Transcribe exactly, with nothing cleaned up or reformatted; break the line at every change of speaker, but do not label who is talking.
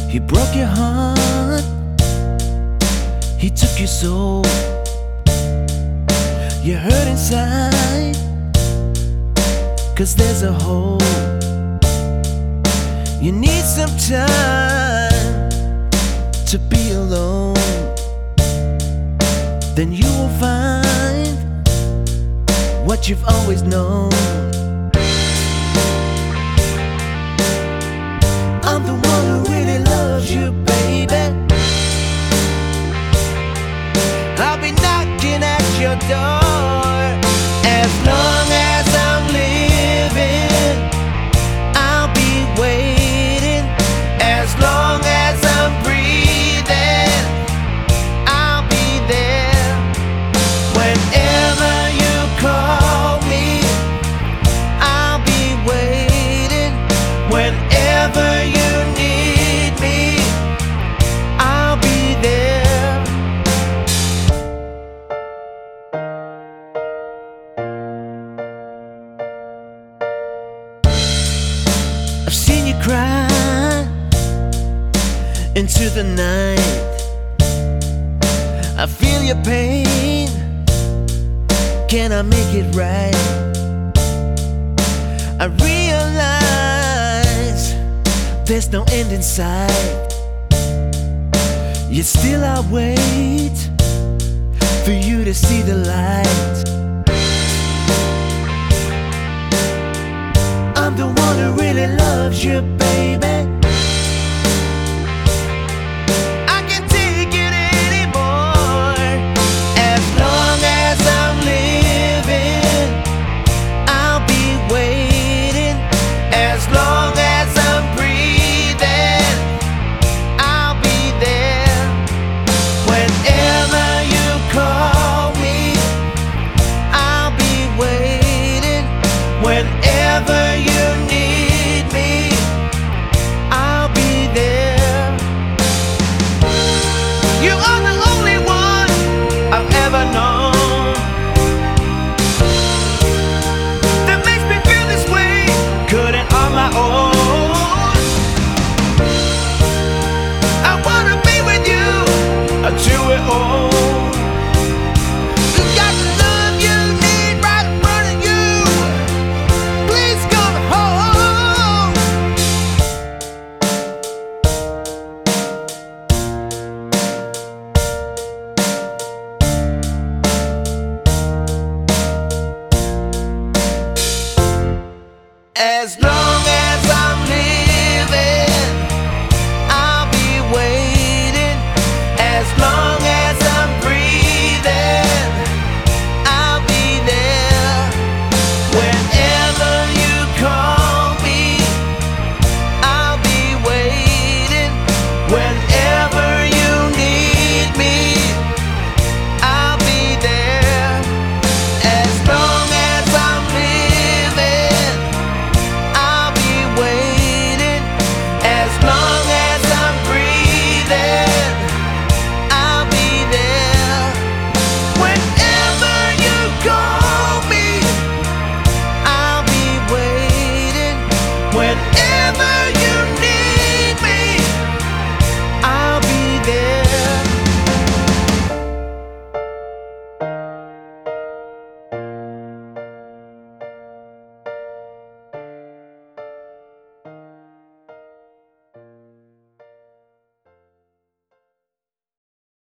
He broke your heart, he took your soul. You hurt inside, cause there's a hole. You need some time to be alone. Then you will find what you've always known. I'm the one who really loves you, baby. I'll be knocking at your door. As long as I'm living, I'll be waiting. As long as I'm breathing, I'll be there. Whenever you call me, I'll be waiting. Whenever you need me, I'll be there. I've seen you cry into the night. I feel your pain. Can I make it right? I realize there's no end in sight. Yet still I wait for you to see the light. I'm the one who really loves you, baby.